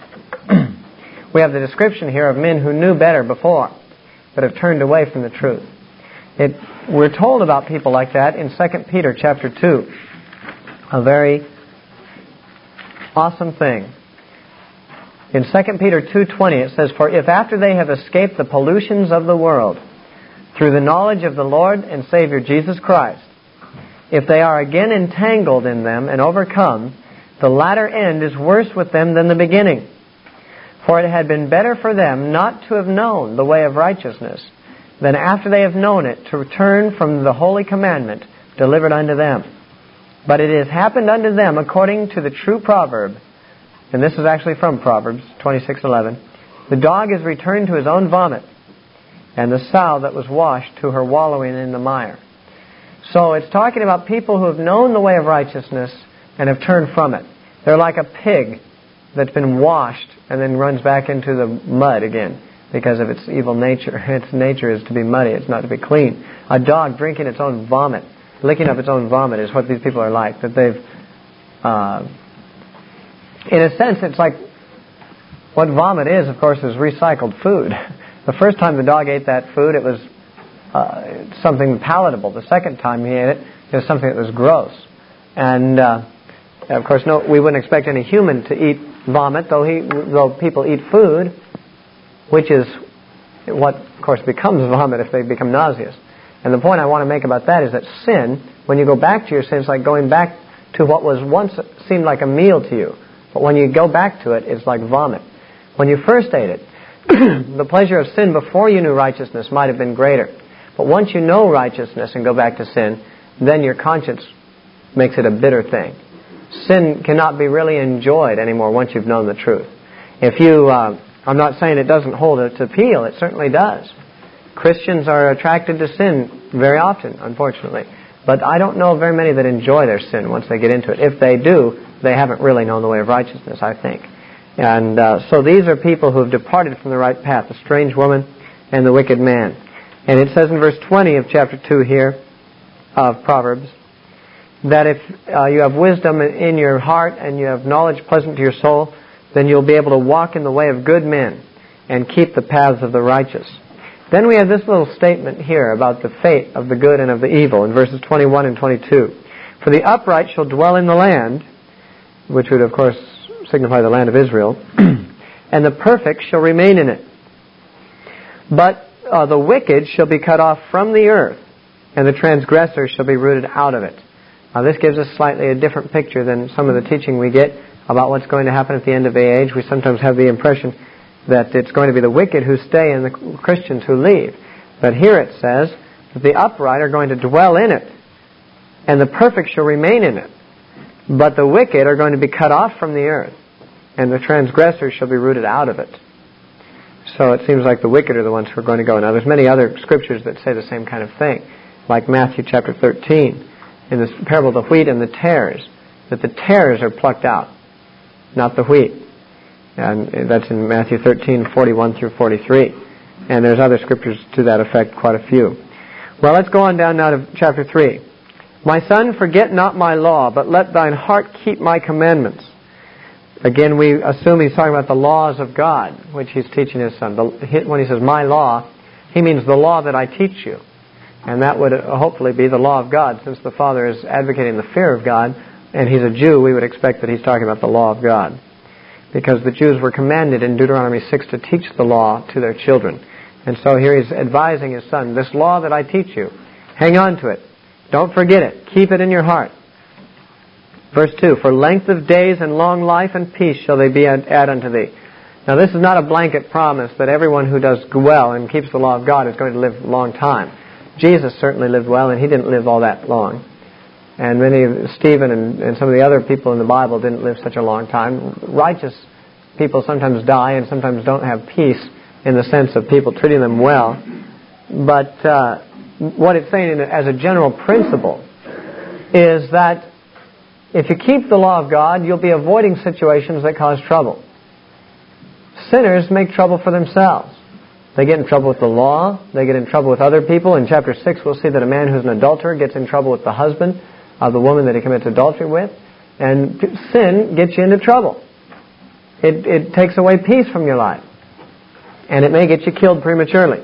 We have the description here of men who knew better before, but have turned away from the truth. We're told about people like that in 2 Peter chapter 2. A very awesome thing. In 2 Peter 2:20 it says, for if after they have escaped the pollutions of the world, through the knowledge of the Lord and Savior Jesus Christ, if they are again entangled in them and overcome, the latter end is worse with them than the beginning. For it had been better for them not to have known the way of righteousness, than after they have known it, to return from the holy commandment delivered unto them. But it has happened unto them according to the true proverb, and this is actually from Proverbs 26:11, the dog is returned to his own vomit, and the sow that was washed to her wallowing in the mire. So it's talking about people who have known the way of righteousness and have turned from it. They're like a pig that's been washed and then runs back into the mud again because of its evil nature. Its nature is to be muddy, it's not to be clean. A dog drinking its own vomit, licking up its own vomit, is what these people are like. That they've, in a sense, it's like what vomit is, of course, is recycled food. The first time the dog ate that food, it was something palatable. The second time he ate it, it was something that was gross. And of course, no, we wouldn't expect any human to eat vomit, though people eat food, which is what, of course, becomes vomit if they become nauseous. And the point I want to make about that is that sin, when you go back to your sin, it's like going back to what was once seemed like a meal to you. But when you go back to it, it's like vomit. When you first ate it, the pleasure of sin before you knew righteousness might have been greater. But once you know righteousness and go back to sin, then your conscience makes it a bitter thing. Sin cannot be really enjoyed anymore once you've known the truth. If you, I'm not saying it doesn't hold its appeal, it certainly does. Christians are attracted to sin very often, unfortunately. But I don't know very many that enjoy their sin once they get into it. If they do, they haven't really known the way of righteousness, I think. And so these are people who have departed from the right path, the strange woman and the wicked man. And it says in verse 20 of chapter 2 here of Proverbs, that if you have wisdom in your heart and you have knowledge pleasant to your soul, then you'll be able to walk in the way of good men and keep the paths of the righteous. Then we have this little statement here about the fate of the good and of the evil in verses 21 and 22. For the upright shall dwell in the land, which would of course signify the land of Israel, and the perfect shall remain in it. But the wicked shall be cut off from the earth, and the transgressor shall be rooted out of it. Now this gives us slightly a different picture than some of the teaching we get about what's going to happen at the end of the age. We sometimes have the impression that it's going to be the wicked who stay and the Christians who leave. But here it says that the upright are going to dwell in it, and the perfect shall remain in it. But the wicked are going to be cut off from the earth, and the transgressors shall be rooted out of it. So it seems like the wicked are the ones who are going to go. Now there's many other scriptures that say the same kind of thing, like Matthew chapter 13, in the parable of the wheat and the tares, that the tares are plucked out, not the wheat. And that's in Matthew 13, 41 through 43. And there's other scriptures to that effect, quite a few. Well, let's go on down now to chapter 3. My son, forget not my law, but let thine heart keep my commandments. Again, we assume he's talking about the laws of God, which he's teaching his son. When he says my law, he means the law that I teach you. And that would hopefully be the law of God. Since the Father is advocating the fear of God, and he's a Jew, we would expect that he's talking about the law of God. Because the Jews were commanded in Deuteronomy 6 to teach the law to their children. And so here he's advising his son, this law that I teach you, hang on to it. Don't forget it. Keep it in your heart. Verse 2, for length of days and long life and peace shall they be add unto thee. Now this is not a blanket promise that everyone who does well and keeps the law of God is going to live a long time. Jesus certainly lived well, and he didn't live all that long. And Stephen and some of the other people in the Bible didn't live such a long time. Righteous people sometimes die and sometimes don't have peace in the sense of people treating them well. But what it's saying as a general principle is that if you keep the law of God, you'll be avoiding situations that cause trouble. Sinners make trouble for themselves. They get in trouble with the law. They get in trouble with other people. In chapter 6, we'll see that a man who's an adulterer gets in trouble with the husband of the woman that he commits adultery with. And sin gets you into trouble. It takes away peace from your life. And it may get you killed prematurely.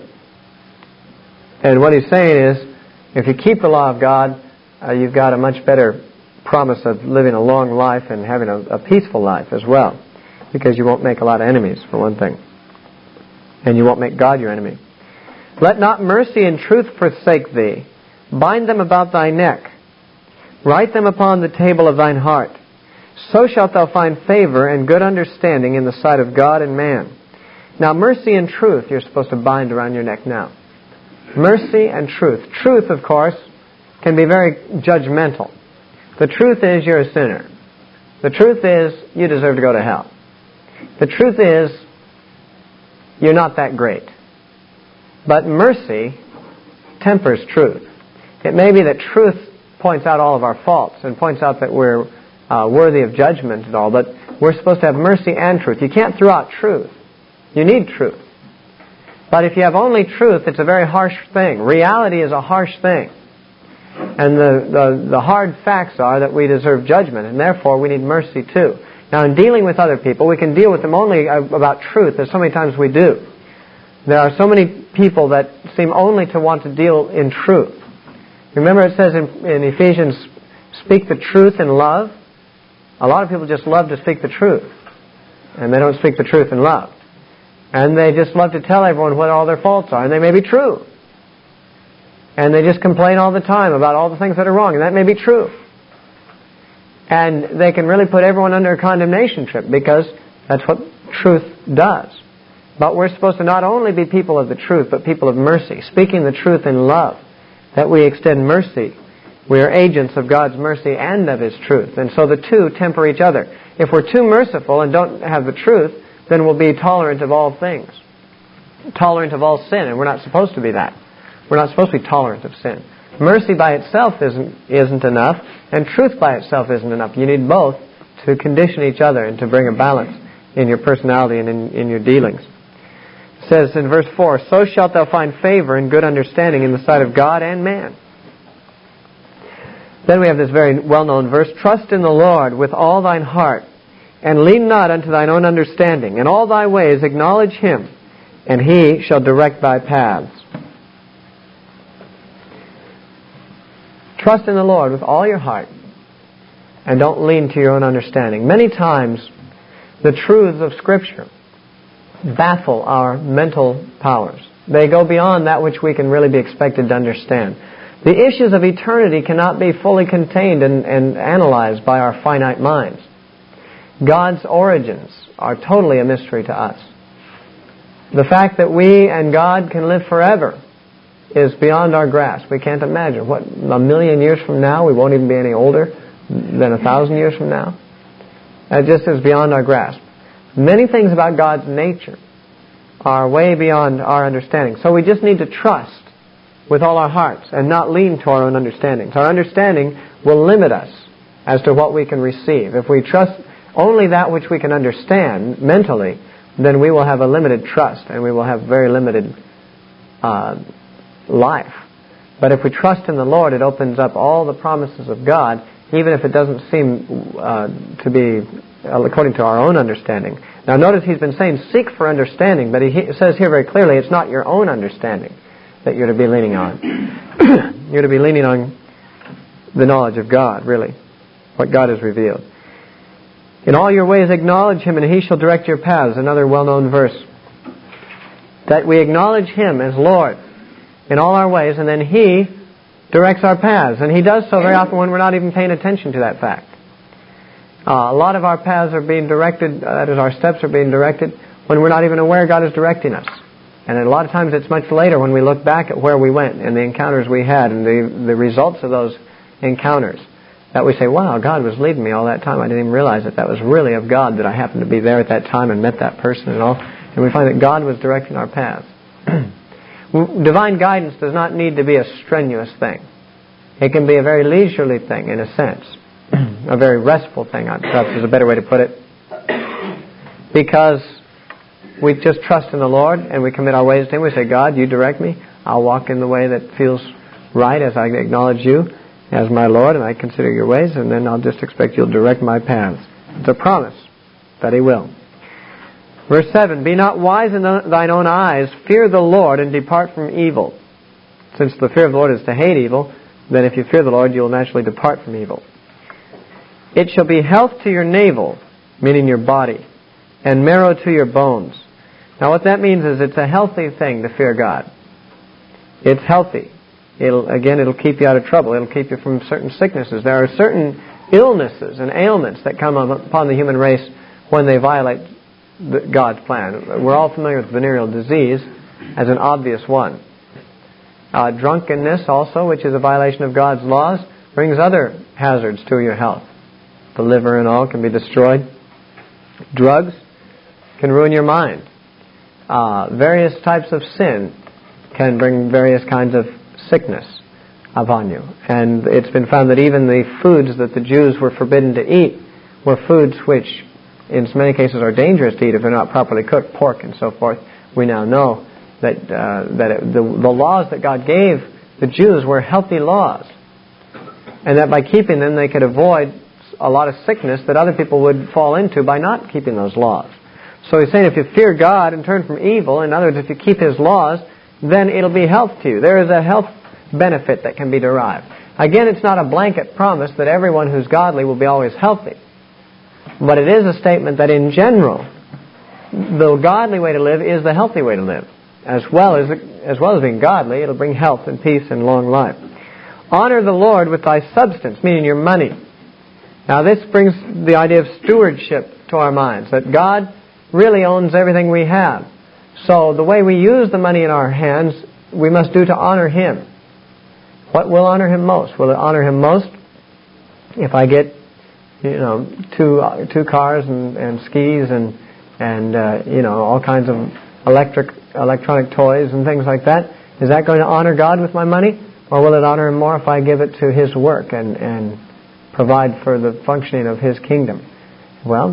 And what he's saying is, if you keep the law of God, you've got a much better promise of living a long life and having a peaceful life as well. Because you won't make a lot of enemies, for one thing. And you won't make God your enemy. Let not mercy and truth forsake thee. Bind them about thy neck. Write them upon the table of thine heart. So shalt thou find favor and good understanding in the sight of God and man. Now mercy and truth you're supposed to bind around your neck now. Mercy and truth. Truth, of course, can be very judgmental. The truth is you're a sinner. The truth is you deserve to go to hell. The truth is you're not that great. But mercy tempers truth. It may be that truth points out all of our faults and points out that we're worthy of judgment and all, but we're supposed to have mercy and truth. You can't throw out truth. You need truth. But if you have only truth, it's a very harsh thing. Reality is a harsh thing. And the hard facts are that we deserve judgment, and therefore we need mercy too. Now, in dealing with other people, we can deal with them only about truth, as so many times we do. There are so many people that seem only to want to deal in truth. Remember it says in Ephesians, speak the truth in love. A lot of people just love to speak the truth, and they don't speak the truth in love. And they just love to tell everyone what all their faults are, and they may be true. And they just complain all the time about all the things that are wrong, and that may be true. And they can really put everyone under a condemnation trip, because that's what truth does. But we're supposed to not only be people of the truth, but people of mercy, speaking the truth in love, that we extend mercy. We are agents of God's mercy and of His truth. And so the two temper each other. If we're too merciful and don't have the truth, then we'll be tolerant of all things. Tolerant of all sin, and we're not supposed to be that. We're not supposed to be tolerant of sin. Mercy by itself isn't enough, and truth by itself isn't enough. You need both to condition each other and to bring a balance in your personality and in your dealings. It says in verse 4, so shalt thou find favor and good understanding in the sight of God and man. Then we have this very well-known verse, trust in the Lord with all thine heart, and lean not unto thine own understanding. In all thy ways acknowledge Him, and He shall direct thy paths. Trust in the Lord with all your heart, and don't lean to your own understanding. Many times, the truths of Scripture baffle our mental powers. They go beyond that which we can really be expected to understand. The issues of eternity cannot be fully contained and analyzed by our finite minds. God's origins are totally a mystery to us. The fact that we and God can live forever is beyond our grasp. We can't imagine. What, 1,000,000 years from now, we won't even be any older than 1,000 years from now? That just is beyond our grasp. Many things about God's nature are way beyond our understanding. So we just need to trust with all our hearts and not lean to our own understandings. Our understanding will limit us as to what we can receive. If we trust only that which we can understand mentally, then we will have a limited trust and we will have very limited life. But if we trust in the Lord, it opens up all the promises of God, even if it doesn't seem to be according to our own understanding. Now notice he's been saying seek for understanding, but he says here very clearly it's not your own understanding that you're to be leaning on. You're to be leaning on the knowledge of God, really, what God has revealed. In all your ways acknowledge Him, and He shall direct your paths. Another well-known verse. That we acknowledge Him as Lord in all our ways, and then He directs our paths. And He does so very often when we're not even paying attention to that fact. A lot of our paths are being directed, that is, our steps are being directed when we're not even aware God is directing us. And a lot of times it's much later when we look back at where we went and the encounters we had and the results of those encounters that we say, wow, God was leading me all that time. I didn't even realize that was really of God that I happened to be there at that time and met that person and all. And we find that God was directing our paths. Divine guidance does not need to be a strenuous thing. It can be a very leisurely thing in a sense. A very restful thing, perhaps is a better way to put it. Because we just trust in the Lord and we commit our ways to Him. We say, God, you direct me. I'll walk in the way that feels right as I acknowledge you as my Lord and I consider your ways, and then I'll just expect you'll direct my paths. It's a promise that He will. Verse 7, be not wise in thine own eyes, fear the Lord and depart from evil. Since the fear of the Lord is to hate evil, then if you fear the Lord, you will naturally depart from evil. It shall be health to your navel, meaning your body, and marrow to your bones. Now what that means is it's a healthy thing to fear God. It's healthy. It'll keep you out of trouble. It'll keep you from certain sicknesses. There are certain illnesses and ailments that come upon the human race when they violate God's plan. We're all familiar with venereal disease as an obvious one. Drunkenness also, which is a violation of God's laws, brings other hazards to your health. The liver and all can be destroyed. Drugs can ruin your mind. Various types of sin can bring various kinds of sickness upon you. And it's been found that even the foods that the Jews were forbidden to eat were foods which, in many cases, are dangerous to eat if they're not properly cooked, pork and so forth. We now know that the laws that God gave the Jews were healthy laws, and that by keeping them they could avoid a lot of sickness that other people would fall into by not keeping those laws. So he's saying if you fear God and turn from evil, in other words, if you keep His laws, then it'll be health to you. There is a health benefit that can be derived. Again, it's not a blanket promise that everyone who's godly will be always healthy. But it is a statement that in general, the godly way to live is the healthy way to live. As well as being godly, it'll bring health and peace and long life. Honor the Lord with thy substance, meaning your money. Now this brings the idea of stewardship to our minds, that God really owns everything we have. So the way we use the money in our hands, we must do to honor Him. What will honor Him most? Will it honor Him most if I get, two cars and skis and all kinds of electronic toys and things like that? Is that going to honor God with my money? Or will it honor Him more if I give it to His work and provide for the functioning of His kingdom? Well,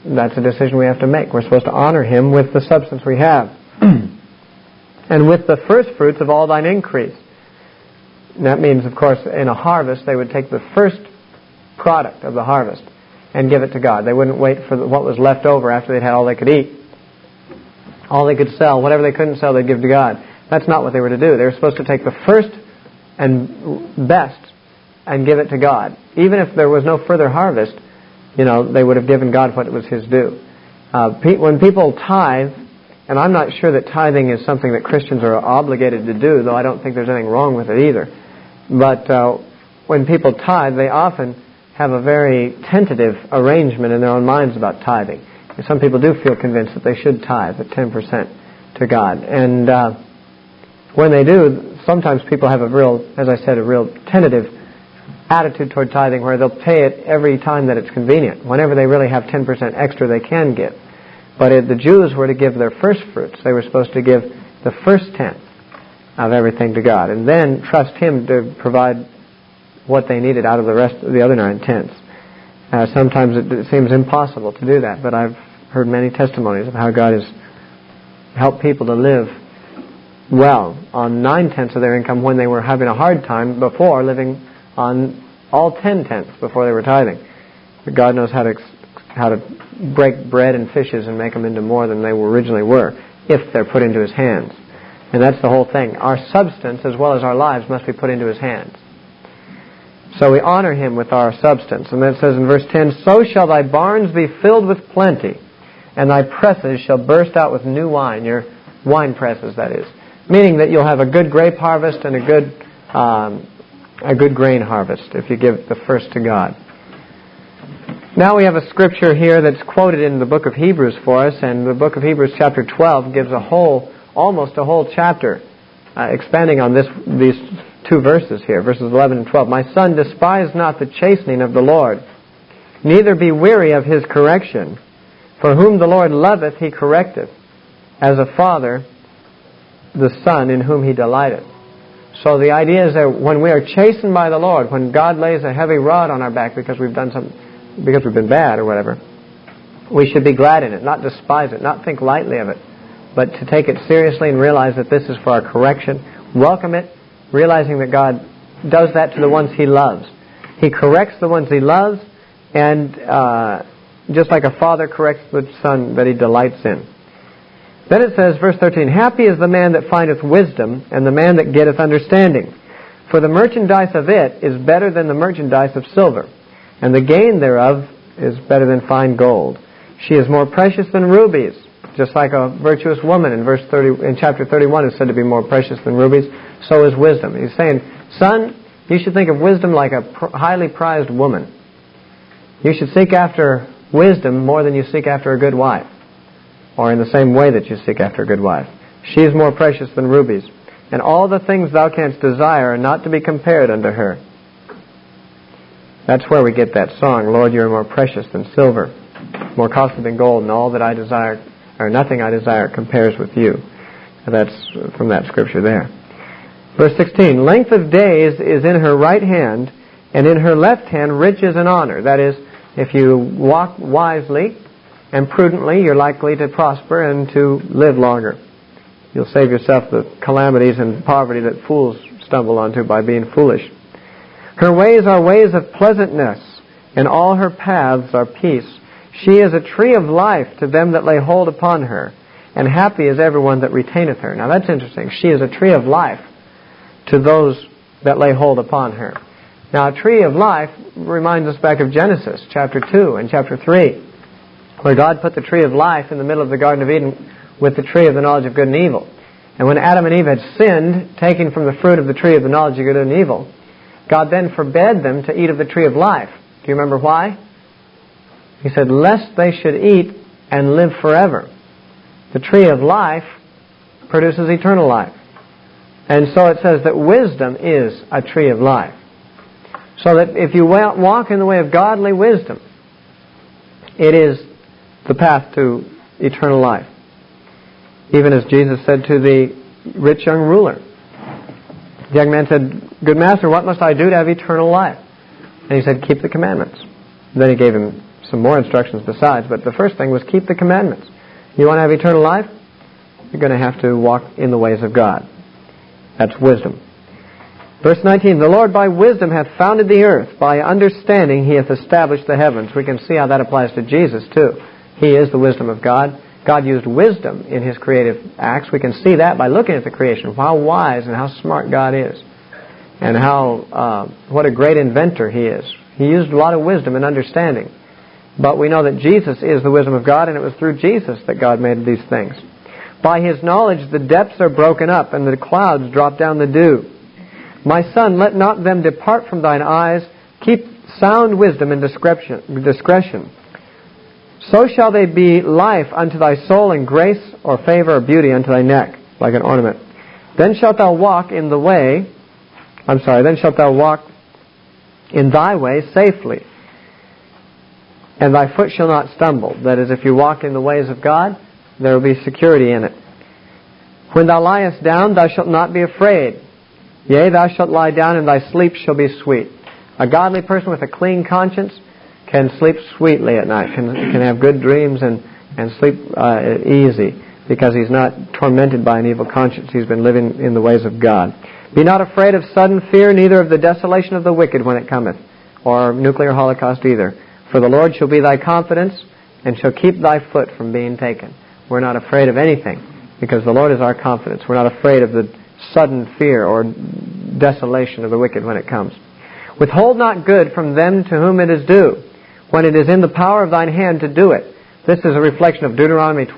that's a decision we have to make. We're supposed to honor Him with the substance we have. And with the first fruits of all thine increase. And that means, of course, in a harvest, they would take the first product of the harvest and give it to God. They wouldn't wait for what was left over after they'd had all they could eat. All they could sell, whatever they couldn't sell, they'd give to God. That's not what they were to do. They were supposed to take the first and best and give it to God. Even if there was no further harvest, they would have given God what was His due. When people tithe, and I'm not sure that tithing is something that Christians are obligated to do, though I don't think there's anything wrong with it either. But when people tithe, they often have a very tentative arrangement in their own minds about tithing. And some people do feel convinced that they should tithe at 10% to God. And when they do, sometimes people have a real tentative attitude toward tithing where they'll pay it every time that it's convenient. Whenever they really have 10% extra, they can give. But the Jews were to give their first fruits. They were supposed to give the first tenth of everything to God, and then trust Him to provide what they needed out of the rest of the other 9/10. Sometimes it seems impossible to do that, but I've heard many testimonies of how God has helped people to live well on 9/10 of their income when they were having a hard time before, living on all 10/10 before they were tithing. But God knows how to break bread and fishes and make them into more than they originally were, if they're put into His hands. And that's the whole thing. Our substance, as well as our lives, must be put into His hands. So we honor Him with our substance. And then it says in verse 10, "So shall thy barns be filled with plenty, and thy presses shall burst out with new wine." Your wine presses, that is. Meaning that you'll have a good grape harvest and a good grain harvest if you give the first to God. Now we have a scripture here that's quoted in the book of Hebrews for us, and the book of Hebrews chapter 12 gives almost a whole chapter expanding on these two verses here, verses 11 and 12. "My son, despise not the chastening of the Lord, neither be weary of His correction. For whom the Lord loveth, He correcteth, as a father the son in whom He delighteth." So the idea is that when we are chastened by the Lord, when God lays a heavy rod on our back because we've been bad or whatever, we should be glad in it, not despise it, not think lightly of it, but to take it seriously and realize that this is for our correction. Welcome it, realizing that God does that to the ones He loves. He corrects the ones He loves, and just like a father corrects the son that He delights in. Then it says, verse 13, "Happy is the man that findeth wisdom, and the man that getteth understanding. For the merchandise of it is better than the merchandise of silver, and the gain thereof is better than fine gold. She is more precious than rubies." Just like a virtuous woman in chapter 31 is said to be more precious than rubies, so is wisdom. He's saying, son, you should think of wisdom like a highly prized woman. You should seek after wisdom more than you seek after a good wife, or in the same way that you seek after a good wife. She is more precious than rubies, and all the things thou canst desire are not to be compared unto her. That's where we get that song, "Lord, you are more precious than silver, more costly than gold, and all that I desire, or nothing I desire, compares with you." That's from that scripture there. Verse 16, "Length of days is in her right hand, and in her left hand riches and honor." That is, if you walk wisely and prudently, you're likely to prosper and to live longer. You'll save yourself the calamities and poverty that fools stumble onto by being foolish. "Her ways are ways of pleasantness, and all her paths are peace. She is a tree of life to them that lay hold upon her, and happy is everyone that retaineth her." Now that's interesting. She is a tree of life to those that lay hold upon her. Now a tree of life reminds us back of Genesis chapter 2 and chapter 3, where God put the tree of life in the middle of the Garden of Eden with the tree of the knowledge of good and evil. And when Adam and Eve had sinned, taking from the fruit of the tree of the knowledge of good and evil, God then forbade them to eat of the tree of life. Do you remember why? He said, "Lest they should eat and live forever." The tree of life produces eternal life. And so it says that wisdom is a tree of life. So that if you walk in the way of godly wisdom, it is the path to eternal life. Even as Jesus said to the rich young ruler. The young man said, "Good master, what must I do to have eternal life?" And He said, "Keep the commandments." And then He gave him some more instructions besides, but the first thing was keep the commandments. You want to have eternal life? You're going to have to walk in the ways of God. That's wisdom. Verse 19, the Lord by wisdom hath founded the earth. By understanding he hath established the heavens. We can see how that applies to Jesus too. He is the wisdom of God. God used wisdom in his creative acts. We can see that by looking at the creation, how wise and how smart God is. And how what a great inventor he is. He used a lot of wisdom and understanding. But we know that Jesus is the wisdom of God, and it was through Jesus that God made these things. By his knowledge the depths are broken up, and the clouds drop down the dew. My son, let not them depart from thine eyes. Keep sound wisdom and discretion. So shall they be life unto thy soul, and grace or favor or beauty unto thy neck, like an ornament. Then shalt thou walk in the way, then shalt thou walk in thy way safely, and thy foot shall not stumble. That is, if you walk in the ways of God, there will be security in it. When thou liest down, thou shalt not be afraid. Yea, thou shalt lie down, and thy sleep shall be sweet. A godly person with a clean conscience can sleep sweetly at night, can have good dreams and sleep easy, because he's not tormented by an evil conscience. He's been living in the ways of God. Be not afraid of sudden fear, neither of the desolation of the wicked when it cometh, or nuclear holocaust either. For the Lord shall be thy confidence, and shall keep thy foot from being taken. We're not afraid of anything, because the Lord is our confidence. We're not afraid of the sudden fear or desolation of the wicked when it comes. Withhold not good from them to whom it is due, when it is in the power of thine hand to do it. This is a reflection of Deuteronomy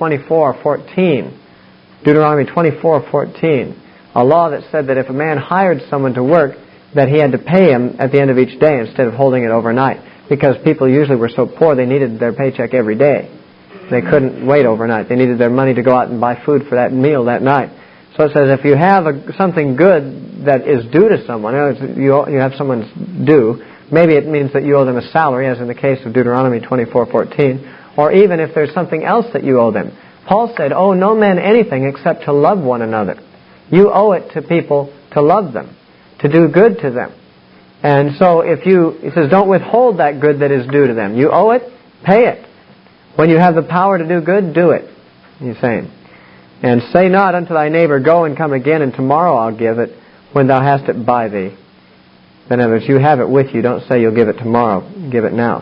24:14. Deuteronomy 24:14. A law that said that if a man hired someone to work, that he had to pay him at the end of each day instead of holding it overnight. Because people usually were so poor, they needed their paycheck every day. They couldn't wait overnight. They needed their money to go out and buy food for that meal that night. So it says if you have something good that is due to someone, you have someone's due, maybe it means that you owe them a salary, as in the case of Deuteronomy 24:14, or even if there's something else that you owe them. Paul said, owe no man anything except to love one another. You owe it to people to love them, to do good to them. And so he says, don't withhold that good that is due to them. You owe it, pay it. When you have the power to do good, do it, he's saying. And say not unto thy neighbor, go and come again, and tomorrow I'll give it, when thou hast it by thee. In other words, you have it with you. Don't say you'll give it tomorrow. Give it now.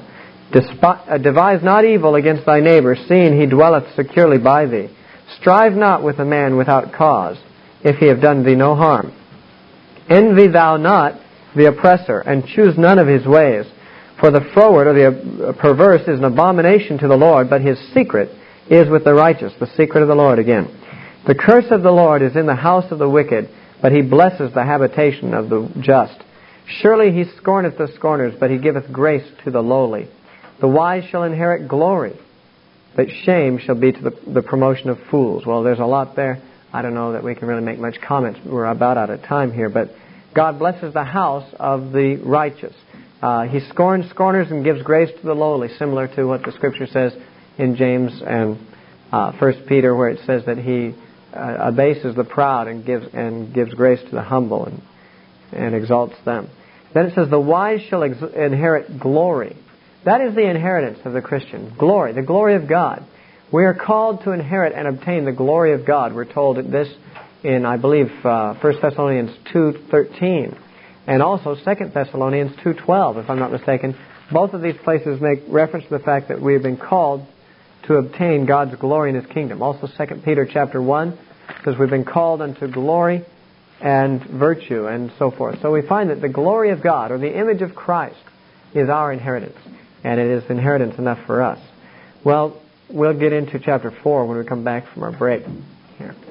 Devise not evil against thy neighbor, seeing he dwelleth securely by thee. Strive not with a man without cause, if he have done thee no harm. Envy thou not the oppressor, and choose none of his ways. For the froward or the perverse is an abomination to the Lord, but his secret is with the righteous. The secret of the Lord again. The curse of the Lord is in the house of the wicked, but he blesses the habitation of the just. Surely he scorneth the scorners, but he giveth grace to the lowly. The wise shall inherit glory, but shame shall be to the promotion of fools. Well, there's a lot there. I don't know that we can really make much comments. We're about out of time here, but God blesses the house of the righteous. He scorns scorners and gives grace to the lowly, similar to what the Scripture says in James and 1 Peter, where it says that he abases the proud and gives grace to the humble and exalts them. Then it says, the wise shall inherit glory. That is the inheritance of the Christian. Glory, the glory of God. We are called to inherit and obtain the glory of God. We're told this in, I believe, 1 Thessalonians 2:13. And also 2 Thessalonians 2:12, if I'm not mistaken. Both of these places make reference to the fact that we have been called to obtain God's glory in His kingdom. Also 2 Peter chapter 1 says we've been called unto glory and virtue and so forth. So we find that the glory of God, or the image of Christ, is our inheritance. And it is inheritance enough for us. Well, we'll get into chapter 4 when we come back from our break here.